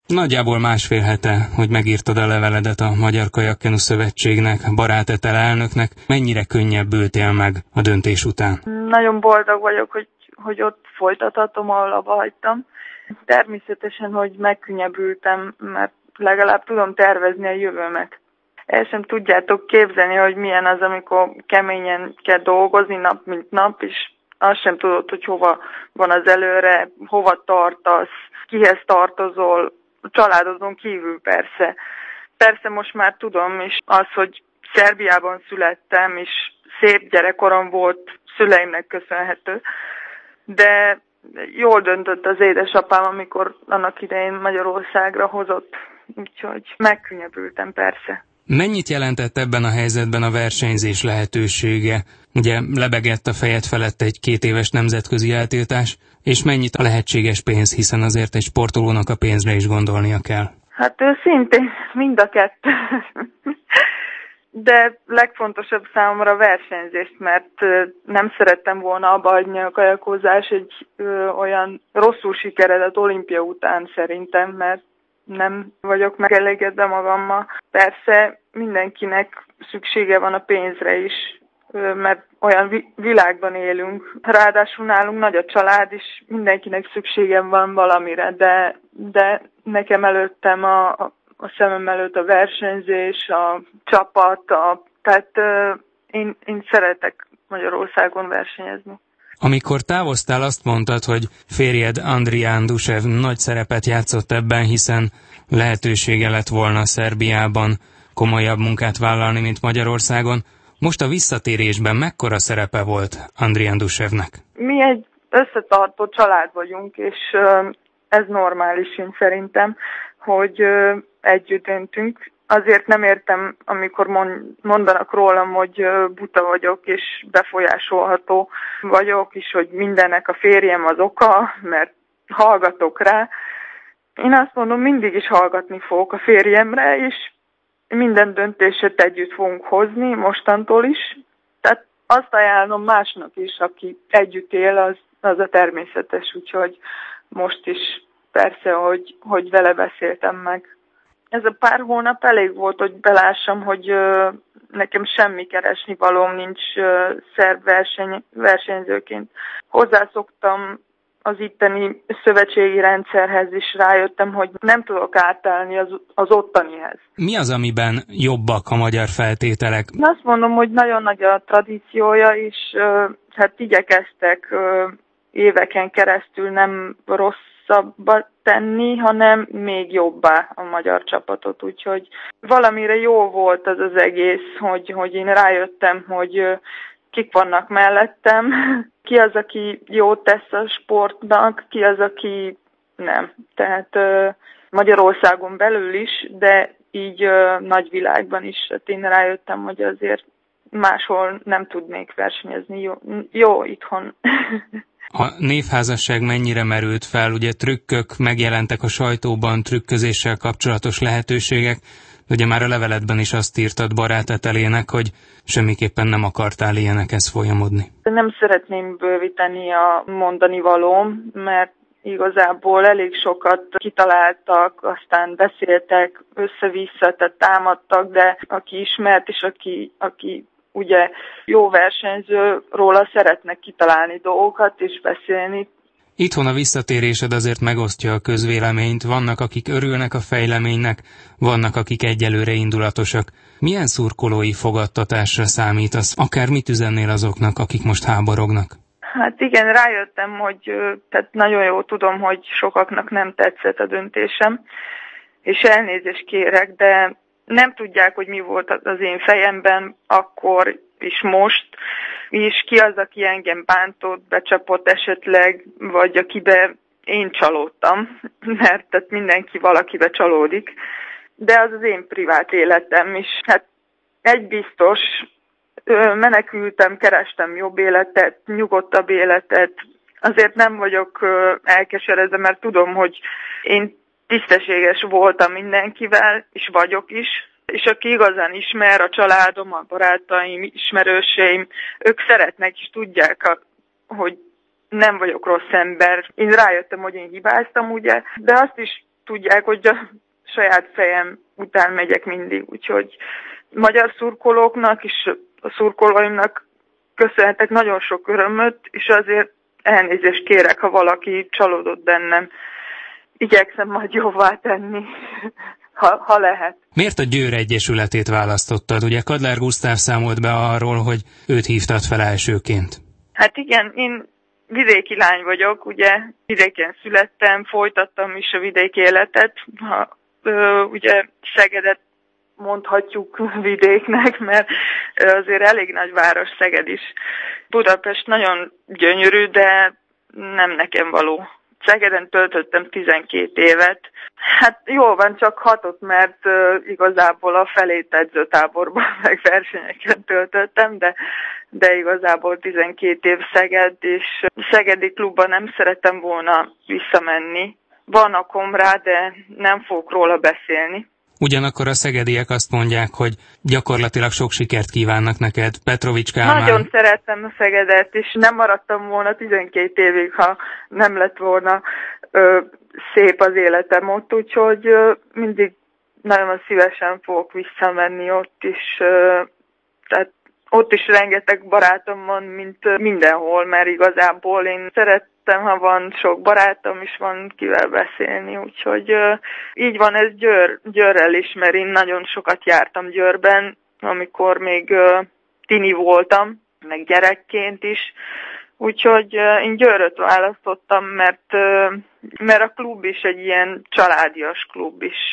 Nagyjából másfél hete, hogy megírtad a leveledet a Magyar Kajakkenu Szövetségnek, Barát Etel elnöknek. Mennyire könnyebbültél meg a döntés után? Nagyon boldog vagyok, hogy ott folytathatom, ahol abba hagytam. Természetesen, hogy megkönnyebbültem, mert legalább tudom tervezni a jövőmet. El sem tudjátok képzelni, hogy milyen az, amikor keményen kell dolgozni nap mint nap, és azt sem tudod, hogy hova van az előre, hova tartasz, kihez tartozol, a családodon kívül persze. Persze most már tudom, és az, hogy Szerbiában születtem, és szép gyerekkorom volt, szüleimnek köszönhető, de jól döntött az édesapám, amikor annak idején Magyarországra hozott, úgyhogy megkönnyebbültem persze. Mennyit jelentett ebben a helyzetben a versenyzés lehetősége? Ugye lebegett a fejed felett egy 2 éves nemzetközi eltiltás, és mennyit a lehetséges pénz, hiszen azért egy sportolónak a pénzre is gondolnia kell. Hát szintén mind a kettő. De legfontosabb számomra a versenyzést, mert nem szerettem volna abba hagyni a kajakozás egy olyan rosszul sikeredett olimpia után szerintem, mert nem vagyok megelégedve magammal. Persze mindenkinek szüksége van a pénzre is, mert olyan világban élünk. Ráadásul nálunk nagy a család, és mindenkinek szükségem van valamire, de nekem előttem a szemem előtt a versenyzés, a csapat, tehát én szeretek Magyarországon versenyezni. Amikor távoztál, azt mondtad, hogy férjed Andrij Andushev nagy szerepet játszott ebben, hiszen lehetősége lett volna Szerbiában komolyabb munkát vállalni, mint Magyarországon. Most a visszatérésben mekkora szerepe volt Andrij Andushevnek? Mi egy összetartó család vagyunk, és ez normális, én szerintem, hogy együtt döntünk. Azért nem értem, amikor mondanak rólam, hogy buta vagyok, és befolyásolható vagyok, és hogy mindennek a férjem az oka, mert hallgatok rá. Én azt mondom, mindig is hallgatni fogok a férjemre, és minden döntéset együtt fogunk hozni, mostantól is. Tehát azt ajánlom másnak is, aki együtt él, az a természetes, úgyhogy most is persze, hogy vele beszéltem meg. Ez a pár hónap elég volt, hogy belássam, hogy nekem semmi keresni valóm nincs szerb versenyzőként. Hozzászoktam az itteni szövetségi rendszerhez is, rájöttem, hogy nem tudok átállni az ottanihez. Mi az, amiben jobbak a magyar feltételek? Én azt mondom, hogy nagyon nagy a tradíciója, és hát igyekeztek éveken keresztül nem rosszabbba tenni, hanem még jobbá a magyar csapatot. Úgyhogy valamire jó volt az egész, hogy én rájöttem, hogy kik vannak mellettem, ki az, aki jót tesz a sportnak, ki az, aki nem. Tehát Magyarországon belül is, de így nagyvilágban is. Hát én rájöttem, hogy azért máshol nem tudnék versenyezni. Jó itthon. A névházasság mennyire merült fel? Ugye trükkök megjelentek a sajtóban, trükközéssel kapcsolatos lehetőségek, de ugye már a leveledben is azt írtad Barát Etelének, hogy semmiképpen nem akartál ilyenekhez folyamodni. Nem szeretném bővíteni a mondani valóm, mert igazából elég sokat kitaláltak, aztán beszéltek össze-vissza, tehát támadtak, de aki ismert és aki ugye jó versenyző, róla szeretnek kitalálni dolgokat és beszélni. Itthon a visszatérésed azért megosztja a közvéleményt, vannak, akik örülnek a fejleménynek, vannak, akik egyelőre indulatosak. Milyen szurkolói fogadtatásra számítasz? Akár mit üzennél azoknak, akik most háborognak? Hát igen, rájöttem, hogy tehát nagyon jól tudom, hogy sokaknak nem tetszett a döntésem, és elnézést kérek, de nem tudják, hogy mi volt az én fejemben akkor és most, és ki az, aki engem bántott, becsapott esetleg, vagy akibe én csalódtam, mert tehát mindenki valakibe csalódik, de az én privát életem is. Hát egy biztos, menekültem, kerestem jobb életet, nyugodtabb életet, azért nem vagyok elkeseredve, mert tudom, hogy én tisztességes voltam mindenkivel, és vagyok is, és aki igazán ismer, a családom, a barátaim, ismerőseim, ők szeretnek és tudják, hogy nem vagyok rossz ember. Én rájöttem, hogy én hibáztam, ugye, de azt is tudják, hogy a saját fejem után megyek mindig, úgyhogy magyar szurkolóknak és a szurkolóimnak köszönhetek nagyon sok örömöt, és azért elnézést kérek, ha valaki csalódott bennem. Igyekszem majd jóvá tenni, ha lehet. Miért a Győr Egyesületét választottad? Ugye Kadlár Gusztáv számolt be arról, hogy őt hívtad fel elsőként. Hát igen, én vidéki lány vagyok, ugye vidéken születtem, folytattam is a vidéki életet. Ugye Szegedet mondhatjuk vidéknek, mert azért elég nagy város Szeged is. Budapest nagyon gyönyörű, de nem nekem való. Szegeden töltöttem 12 évet. Hát jól van, csak 6, mert igazából a felét edzőtáborban meg versenyeken töltöttem, de igazából 12 év Szeged, és szegedi klubban nem szerettem volna visszamenni. Van okom rá, de nem fogok róla beszélni. Ugyanakkor a szegediek azt mondják, hogy gyakorlatilag sok sikert kívánnak neked. Petrovics Kálmán... Nagyon szerettem a Szegedet, és nem maradtam volna 12 évig, ha nem lett volna szép az életem ott, úgyhogy mindig nagyon szívesen fogok visszamenni ott is. Tehát ott is rengeteg barátom van, mint mindenhol, mert igazából én szerettem, ha van sok barátom, és van kivel beszélni, úgyhogy így van ez Győrrel is, mert én nagyon sokat jártam Győrben, amikor még tini voltam, meg gyerekként is, úgyhogy én Győröt választottam, mert a klub is egy ilyen családias klub is.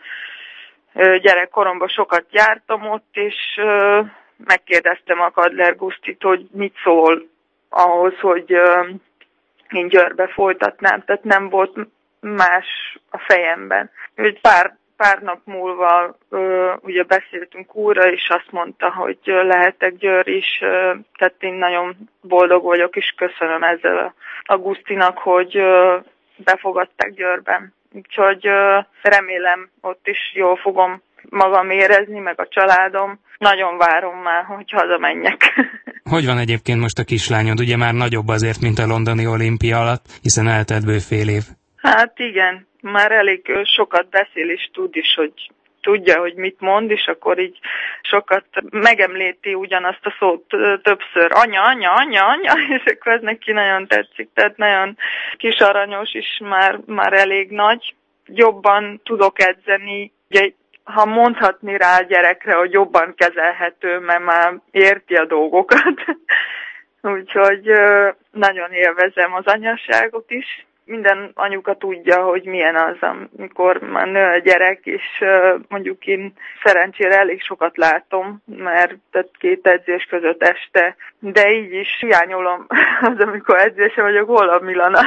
Gyerekkoromban sokat jártam ott, és megkérdeztem a Kadlár Gusztit, hogy mit szól ahhoz, hogy én Győrbe folytatnám, tehát nem volt más a fejemben. Pár nap múlva ugye beszéltünk újra, és azt mondta, hogy lehetek Győr is, tehát én nagyon boldog vagyok, és köszönöm ezzel a Gusztinak, hogy befogadták Győrben. Úgyhogy remélem ott is jól fogom magam érezni, meg a családom. Nagyon várom már, hogy hazamenjek. Hogy van egyébként most a kislányod? Ugye már nagyobb azért, mint a londoni olimpia alatt, hiszen eltelt bő fél év. Hát igen, már elég sokat beszél és tud is, hogy tudja, hogy mit mond, és akkor így sokat megemlíti ugyanazt a szót többször. Anya, anya, anya, anya, és akkor ez neki nagyon tetszik, tehát nagyon kis aranyos is már elég nagy. Jobban tudok edzeni, ugye ha mondhatni rá a gyerekre, hogy jobban kezelhető, mert már érti a dolgokat. Úgyhogy nagyon élvezem az anyaságot is. Minden anyuka tudja, hogy milyen az, amikor már nő a gyerek, és mondjuk én szerencsére elég sokat látom, mert 2 edzés között este, de így is hiányolom az, amikor edzésen vagyok, hol a Milana.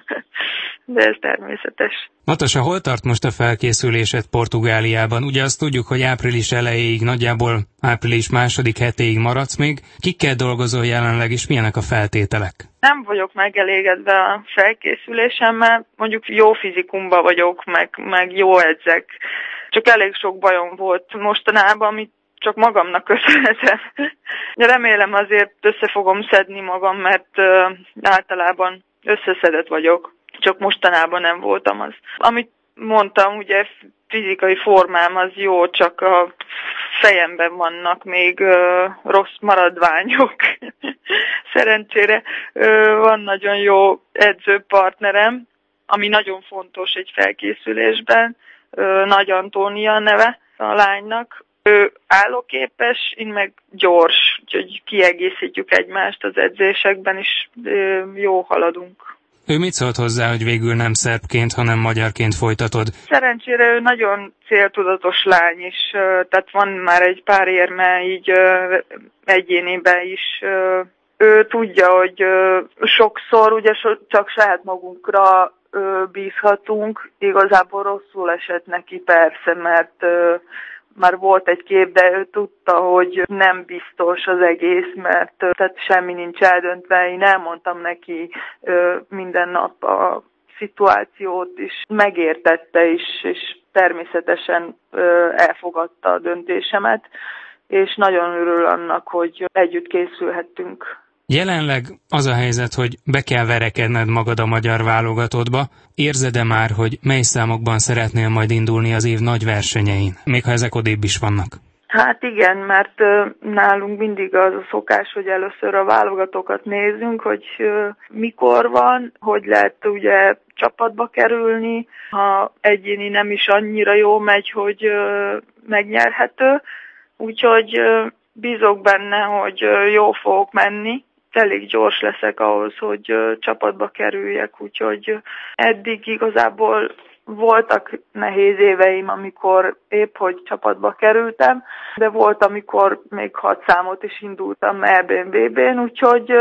De ez természetes. Natasha, hol tart most a felkészülésed Portugáliában? Ugye azt tudjuk, hogy április elejéig, nagyjából április második hetéig maradsz még. Kikkel dolgozol jelenleg, és milyenek a feltételek? Nem vagyok megelégedve a felkészülésemmel, mondjuk jó fizikumban vagyok, meg jó edzek. Csak elég sok bajom volt mostanában, amit csak magamnak köszönhetem. Remélem azért össze fogom szedni magam, mert általában összeszedett vagyok. Csak mostanában nem voltam az. Amit mondtam, ugye fizikai formám az jó, csak a fejemben vannak még rossz maradványok. Szerencsére van nagyon jó edzőpartnerem, ami nagyon fontos egy felkészülésben. Nagy Antónia neve a lánynak. Ő állóképes, én meg gyors, úgyhogy kiegészítjük egymást az edzésekben, és jó haladunk. Ő mit szólt hozzá, hogy végül nem szerbként, hanem magyarként folytatod? Szerencsére ő nagyon céltudatos lány is, tehát van már egy pár érme így egyéniben is. Ő tudja, hogy sokszor ugye csak saját magunkra bízhatunk. Igazából rosszul esett neki persze, mert már volt egy kép, de ő tudta, hogy nem biztos az egész, mert tehát semmi nincs eldöntve. Én elmondtam neki minden nap a szituációt is, megértette is, és természetesen elfogadta a döntésemet, és nagyon örül annak, hogy együtt készülhettünk. Jelenleg az a helyzet, hogy be kell verekedned magad a magyar válogatottba. Érzed-e már, hogy mely számokban szeretnél majd indulni az év nagy versenyein, még ha ezek odébb is vannak? Hát igen, mert nálunk mindig az a szokás, hogy először a válogatokat nézzünk, hogy mikor van, hogy lehet ugye csapatba kerülni, ha egyéni nem is annyira jó megy, hogy megnyerhető. Úgyhogy bízok benne, hogy jó fogok menni. Elég gyors leszek ahhoz, hogy csapatba kerüljek, úgyhogy eddig igazából voltak nehéz éveim, amikor épp hogy csapatba kerültem, de volt, amikor még 6 számot is indultam EB-n, VB-n, úgyhogy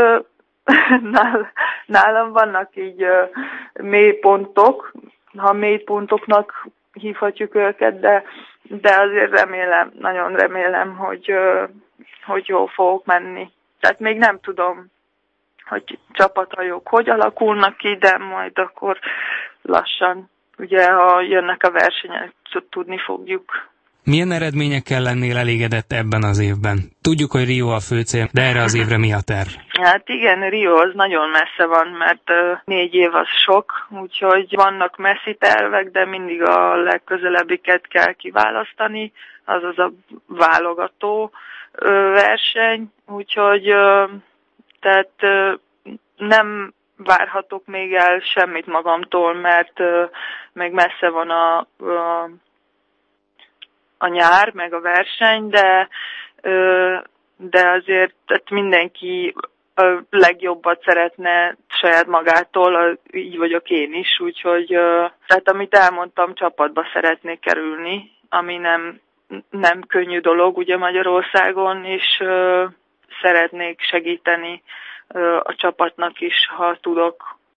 nálam vannak így mélypontok, ha mélypontoknak hívhatjuk őket, de azért remélem, nagyon remélem, hogy jól fogok menni. Tehát még nem tudom, hogy csapathajók hogy alakulnak ki, de majd akkor lassan, ugye, ha jönnek a versenyek, tudni fogjuk. Milyen eredményekkel lennél elégedett ebben az évben? Tudjuk, hogy Rio a főcél, de erre az évre mi a terv? Hát igen, Rio az nagyon messze van, mert 4 év az sok, úgyhogy vannak messzi tervek, de mindig a legközelebbiket kell kiválasztani, azaz a válogató verseny, úgyhogy tehát nem várhatok még el semmit magamtól, mert még messze van a nyár, meg a verseny, de azért tehát mindenki a legjobbat szeretne saját magától, így vagyok én is, úgyhogy tehát amit elmondtam, csapatba szeretnék kerülni, ami nem könnyű dolog ugye Magyarországon, és szeretnék segíteni a csapatnak is, ha tudok.